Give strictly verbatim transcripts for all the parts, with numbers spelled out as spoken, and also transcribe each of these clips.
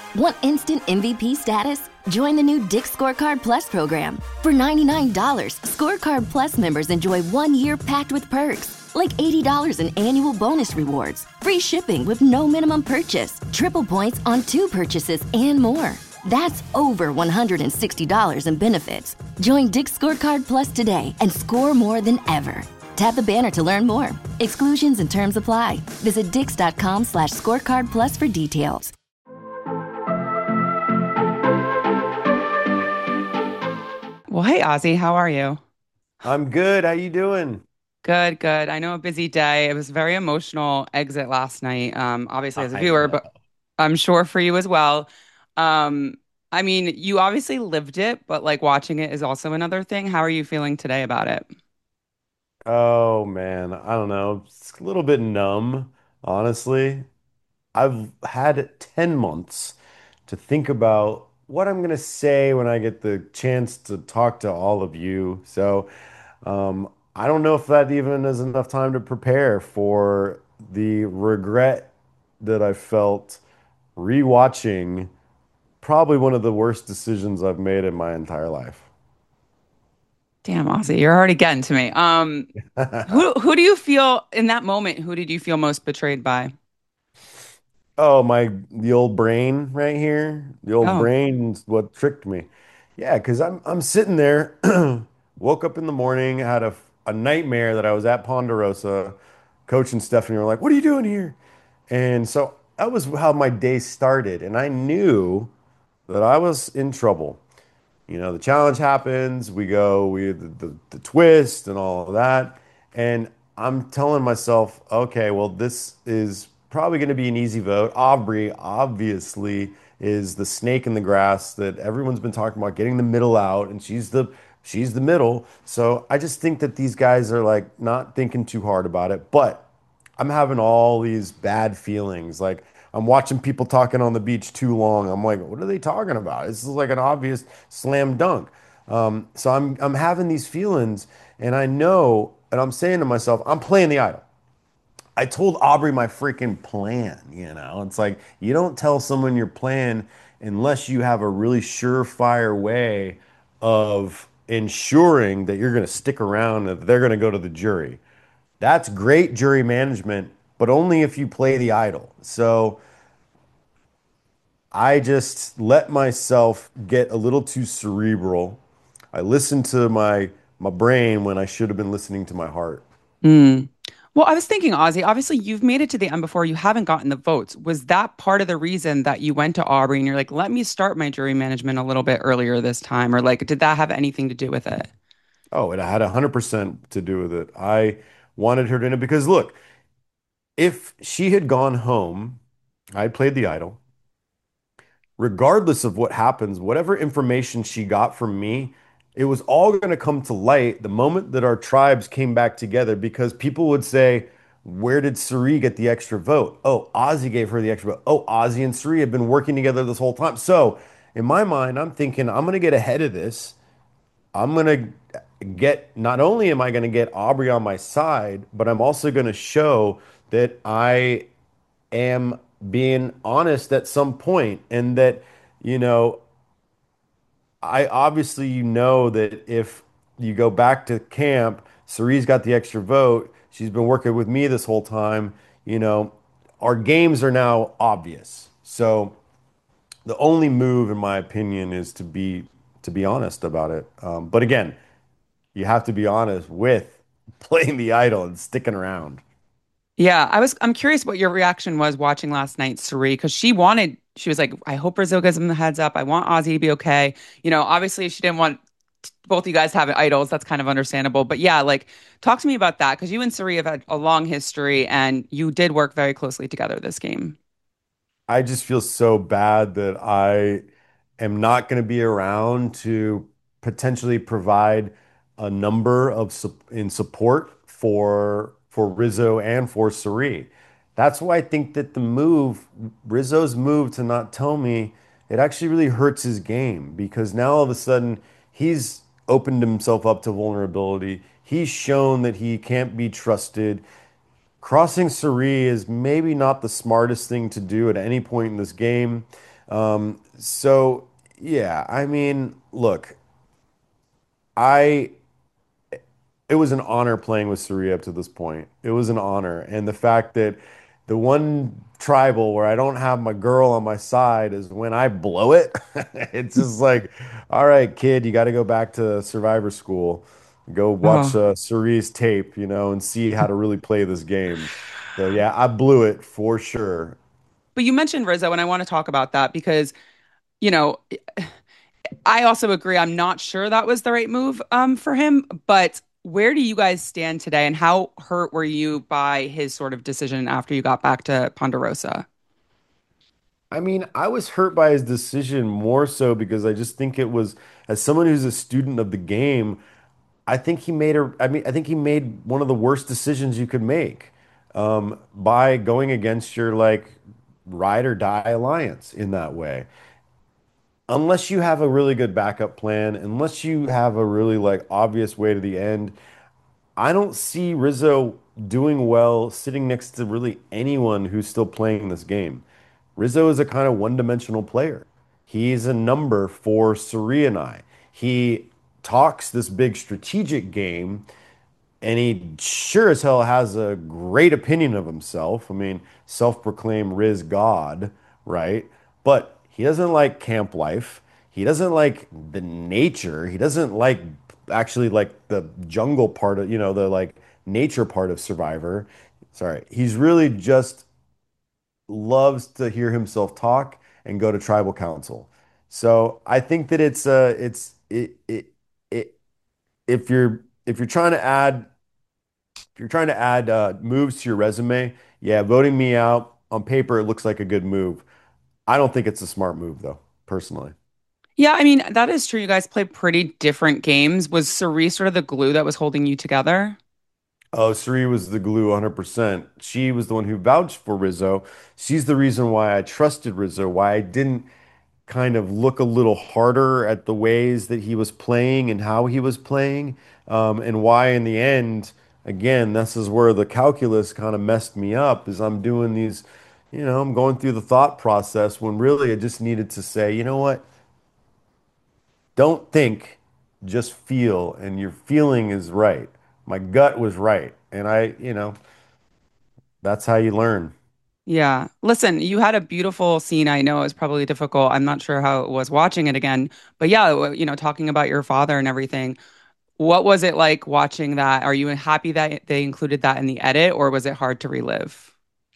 Want instant M V P status? Join the new Dick's Scorecard Plus program. For ninety-nine dollars, Scorecard Plus members enjoy one year packed with perks, like eighty dollars in annual bonus rewards, free shipping with no minimum purchase, triple points on two purchases, and more. That's over one hundred sixty dollars in benefits. Join Dick's Scorecard Plus today and score more than ever. Tap the banner to learn more. Exclusions and terms apply. Visit dix.com slash scorecard plus for details. Well, hey, Ozzy, how are you? I'm good. How you doing? Good, good. I know a busy day. It was a very emotional exit last night, um, obviously as a I viewer, know. but I'm sure for you as well. Um, I mean, you obviously lived it, but like watching it is also another thing. How are you feeling today about it? Oh man, I don't know. It's a little bit numb, honestly. I've had ten months to think about what I'm gonna say when I get the chance to talk to all of you. So, um, I don't know if that even is enough time to prepare for the regret that I felt rewatching probably one of the worst decisions I've made in my entire life. Damn, Ozzy, you're already getting to me. Um, who who do you feel in that moment? Who did you feel most betrayed by? Oh, my the old brain right here. The old Oh, brain's what tricked me. Yeah, because I'm I'm sitting there, woke up in the morning, had a, a nightmare that I was at Ponderosa. Coach and Stephanie were like, "What are you doing here?" And so that was how my day started, and I knew that I was in trouble. You know, the challenge happens, we go, we the, the, the twist and all of that. And I'm telling myself, okay, well, this is probably going to be an easy vote. Aubrey obviously is the snake in the grass that everyone's been talking about, getting the middle out, and she's the she's the middle. So I just think that these guys are like not thinking too hard about it. But I'm having all these bad feelings. Like I'm watching people talking on the beach too long. I'm like, what are they talking about? This is like an obvious slam dunk. Um, so I'm I'm having these feelings, and I know, and I'm saying to myself, I'm playing the idol. I told Aubrey my freaking plan, you know. It's like you don't tell someone your plan unless you have a really surefire way of ensuring that you're going to stick around, that they're going to go to the jury. That's great jury management, but only if you play the idol. So I just let myself get a little too cerebral. I listened to my my brain when I should have been listening to my heart. mm. Well, I was thinking, Ozzy, obviously you've made it to the end before. You haven't gotten the votes. Was that part of the reason that you went to Aubrey and you're like, let me start my jury management a little bit earlier this time? Or like, did that have anything to do with it? Oh, it had one hundred percent to do with it. I wanted her to know because look, if she had gone home, I played the idol. Regardless of what happens, whatever information she got from me, it was all going to come to light the moment that our tribes came back together because people would say, where did Suri get the extra vote? Oh, Ozzy gave her the extra vote. Oh, Ozzy and Suri have been working together this whole time. So in my mind, I'm thinking I'm going to get ahead of this. I'm going to get, not only am I going to get Aubrey on my side, but I'm also going to show that I am being honest at some point and that, you know, I obviously you know that if you go back to camp, Cerie's got the extra vote. She's been working with me this whole time. You know, our games are now obvious. So the only move, in my opinion, is to be to be honest about it. Um, but again, you have to be honest with playing the idol and sticking around. Yeah, I was I'm curious what your reaction was watching last night, Suri, because she wanted she was like, I hope Brazil gives him the heads up. I want Ozzy to be okay. You know, obviously she didn't want both you guys to have idols. That's kind of understandable. But yeah, like talk to me about that because you and Suri have had a long history and you did work very closely together this game. I just feel so bad that I am not going to be around to potentially provide a number of sup- in support for for Rizzo and for Sari. That's why I think that the move, Rizzo's move to not tell me, it actually really hurts his game because now all of a sudden he's opened himself up to vulnerability. He's shown that he can't be trusted. Crossing Suri is maybe not the smartest thing to do at any point in this game. Um, so yeah, I mean, look, I it was an honor playing with Suri up to this point. It was an honor. And the fact that the one tribal where I don't have my girl on my side is when I blow it. It's just like, all right, kid, you got to go back to Survivor School, go watch Oh. uh, Suri's tape, you know, and see how to really play this game. So yeah, I blew it for sure. But you mentioned Rizzo, and I want to talk about that because, you know, I also agree. I'm not sure that was the right move um, for him, but where do you guys stand today, and how hurt were you by his sort of decision after you got back to Ponderosa? I mean, I was hurt by his decision more so because I just think it was, as someone who's a student of the game, I think he made a, I mean, I think he made one of the worst decisions you could make um, by going against your like ride or die alliance in that way. Unless you have a really good backup plan, unless you have a really like obvious way to the end, I don't see Rizzo doing well sitting next to really anyone who's still playing this game. Rizzo is a kind of one-dimensional player. He's a number for Suri and I. He talks this big strategic game, and he sure as hell has a great opinion of himself. I mean, self-proclaimed Riz God, right? But he doesn't like camp life. He doesn't like the nature. He doesn't like actually like the jungle part of, you know, the like nature part of Survivor. Sorry. He's really just loves to hear himself talk and go to tribal council. So I think that it's uh it's it it it if you're if you're trying to add if you're trying to add uh, moves to your resume, yeah, voting me out on paper, it looks like a good move. I don't think it's a smart move, though, personally. Yeah, I mean, that is true. You guys play pretty different games. Was Cerise sort of the glue that was holding you together? Oh, Suri was the glue one hundred percent. She was the one who vouched for Rizzo. She's the reason why I trusted Rizzo, why I didn't kind of look a little harder at the ways that he was playing and how he was playing, um, and why in the end, again, this is where the calculus kind of messed me up, is I'm doing these, you know, I'm going through the thought process when really I just needed to say, you know what? Don't think, just feel, and your feeling is right. My gut was right, and I, you know, that's how you learn. Yeah. Listen, you had a beautiful scene. I know it was probably difficult. I'm not sure how it was watching it again, but yeah, w- you know, talking about your father and everything. What was it like watching that? Are you happy that they included that in the edit, or was it hard to relive?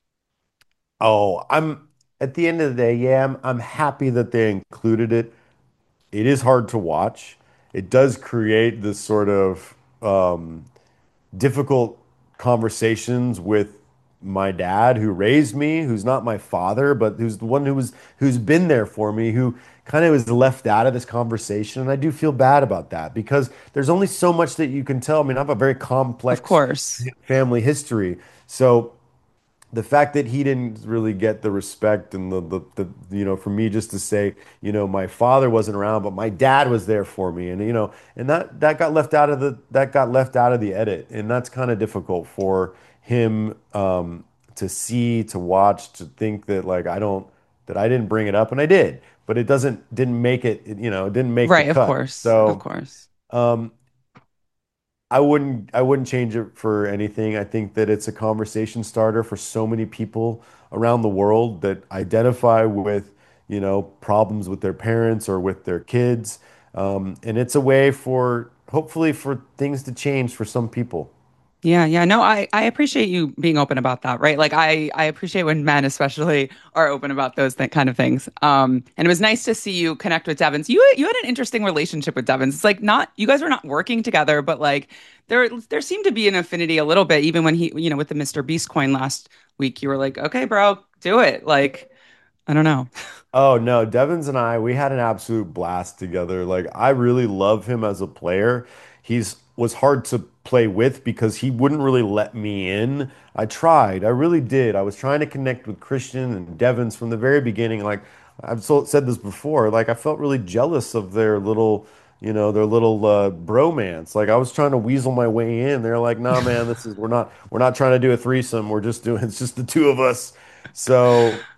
Oh, I'm at the end of the day, yeah, I'm, I'm happy that they included it. It is hard to watch. It does create this sort of um, difficult conversations with my dad who raised me, who's not my father, but who's the one who was who's been there for me, who kind of was left out of this conversation. And I do feel bad about that because there's only so much that you can tell. I mean, I have a very Of complex course. family history. So the fact that he didn't really get the respect and the, the the you know, for me just to say, you know, my father wasn't around but my dad was there for me, and you know, and that that got left out of the that got left out of the edit, and that's kind of difficult for him um to see, to watch, to think that like I don't that I didn't bring it up, and I did, but it doesn't didn't make it, you know, it didn't make the Right, of cut. course. Of So course. um I wouldn't I wouldn't change it for anything. I think that it's a conversation starter for so many people around the world that identify with, you know, problems with their parents or with their kids. Um, and it's a way for hopefully for things to change for some people. Yeah, yeah. No, I I appreciate you being open about that, right? Like I I appreciate when men especially are open about those th kind of things. Um, and it was nice to see you connect with Devins. You you had an interesting relationship with Devins. It's like not you guys were not working together, but like there there seemed to be an affinity a little bit, even when he, you know, with the Mister Beast coin last week, you were like, okay, bro, do it. Like, I don't know. Oh no, Devins and I, we had an absolute blast together. Like I really love him as a player. He's was hard to play with because he wouldn't really let me in. I tried. I really did. I was trying to connect with Christian and Devins from the very beginning. Like I've so, said this before, like I felt really jealous of their little, you know, their little uh, bromance. Like I was trying to weasel my way in. They're like, "Nah, man, this is we're not we're not trying to do a threesome. We're just doing it's just the two of us." So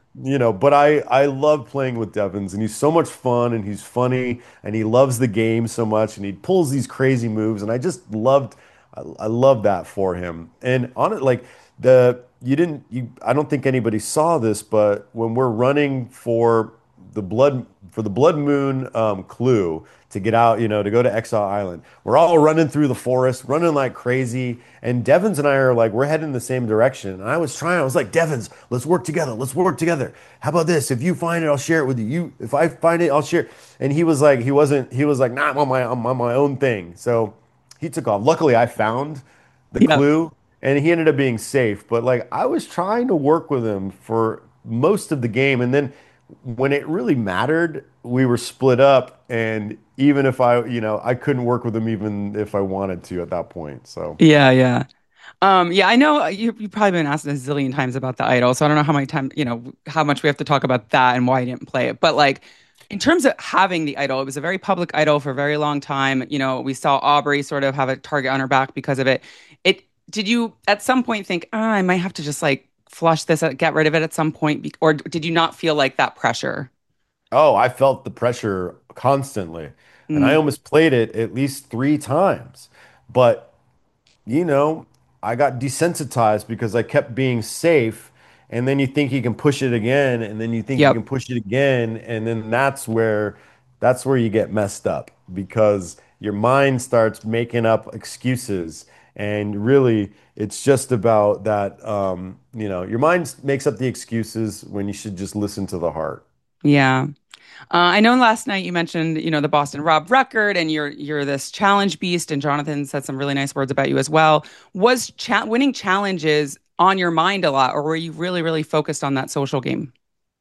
you know, but I I love playing with Devins, and he's so much fun, and he's funny, and he loves the game so much, and he pulls these crazy moves, and I just loved I, I love that for him. And on it, like the you didn't you I don't think anybody saw this, but when we're running for the blood for the Blood Moon um, clue to get out, you know, to go to Exile Island. We're all running through the forest, running like crazy. And Devins and I are like, we're heading the same direction. And I was trying, I was like, Devins, let's work together. Let's work together. How about this? If you find it, I'll share it with you. You, if I find it, I'll share it. And he was like, he wasn't, he was like, nah, I'm on my, I'm on my own thing. So he took off. Luckily, I found the Yeah. clue and he ended up being safe. But like, I was trying to work with him for most of the game. And then when it really mattered, we were split up, and even if I, you know, I couldn't work with him even if I wanted to at that point. So, Yeah, yeah. Um, yeah, I know you, you've probably been asked a zillion times about the idol, so I don't know how many times, you know, how much we have to talk about that and why you didn't play it. But like, in terms of having the idol, it was a very public idol for a very long time. You know, we saw Aubrey sort of have a target on her back because of it. It did you at some point think, ah, I might have to just like flush this, uh, get rid of it at some point, be- or did you not feel like that pressure? oh, I felt the pressure constantly, and I Mm, almost played it at least three times. But you know, I got desensitized because I kept being safe. And then you think you can push it again, and then you think you yep. can push it again, and then that's where that's where you get messed up because your mind starts making up excuses. And really, it's just about that, um, you know, your mind makes up the excuses when you should just listen to the heart. Yeah. Uh, I know last night you mentioned, you know, the Boston Rob record and you're you're this challenge beast, and Jonathan said some really nice words about you as well. Was cha winning challenges on your mind a lot, or were you really, really focused on that social game?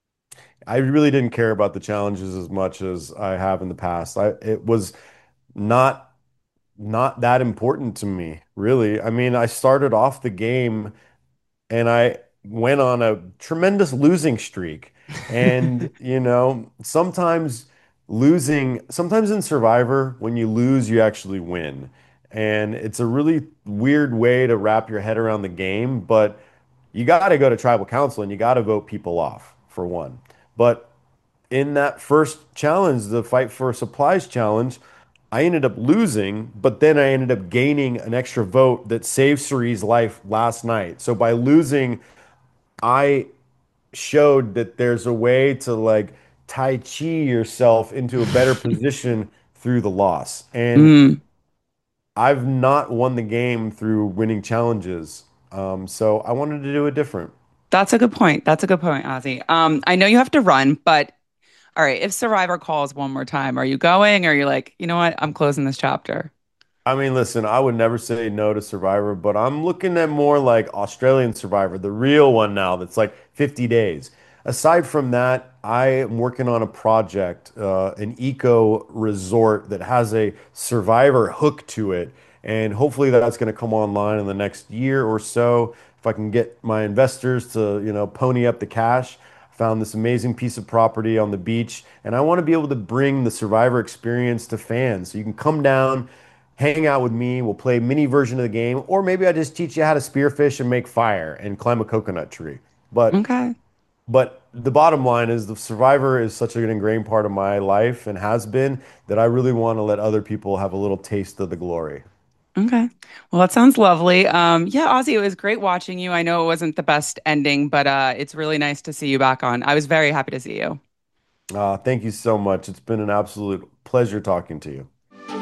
I really didn't care about the challenges as much as I have in the past. I it was not not that important to me, really. I mean, I started off the game and I went on a tremendous losing streak. And, you know, sometimes losing, sometimes in Survivor, when you lose, you actually win. And it's a really weird way to wrap your head around the game, but you got to go to tribal council and you got to vote people off, for one. But in that first challenge, the Fight for Supplies challenge, I ended up losing, but then I ended up gaining an extra vote that saved Cerie's life last night. So by losing, I showed that there's a way to like Tai Chi yourself into a better position through the loss. And Mm, I've not won the game through winning challenges. Um, so I wanted to do it different. that's a good point. That's a good point, Ozzy. Um, I know you have to run, but all right, if Survivor calls one more time, are you going, or are you like, you know what, I'm closing this chapter? I mean, listen, I would never say no to Survivor, but I'm looking at more like Australian Survivor, the real one now that's like fifty days. Aside from that, I am working on a project, uh, an eco resort that has a Survivor hook to it. And hopefully that's going to come online in the next year or so. If I can get my investors to, you know, pony up the cash. Found this amazing piece of property on the beach, and I want to be able to bring the Survivor experience to fans. So you can come down, hang out with me. We'll play a mini version of the game, or maybe I just teach you how to spearfish and make fire and climb a coconut tree. But Okay. but the bottom line is the Survivor is such an ingrained part of my life and has been that I really want to let other people have a little taste of the glory. Okay. Well, that sounds lovely. Um, yeah, Ozzy, it was great watching you. I know it wasn't the best ending, but uh, it's really nice to see you back on. I was very happy to see you. Uh, thank you so much. It's been an absolute pleasure talking to you.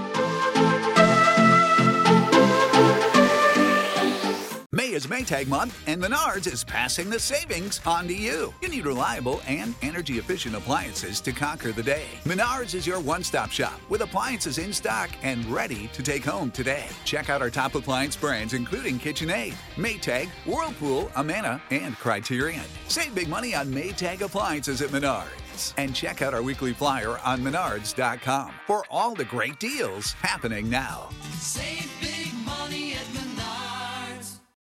May is Maytag month, and Menards is passing the savings on to you. You need reliable and energy-efficient appliances to conquer the day. Menards is your one-stop shop with appliances in stock and ready to take home today. Check out our top appliance brands, including KitchenAid, Maytag, Whirlpool, Amana, and Criterion. Save big money on Maytag appliances at Menards. And check out our weekly flyer on menards dot com for all the great deals happening now. Save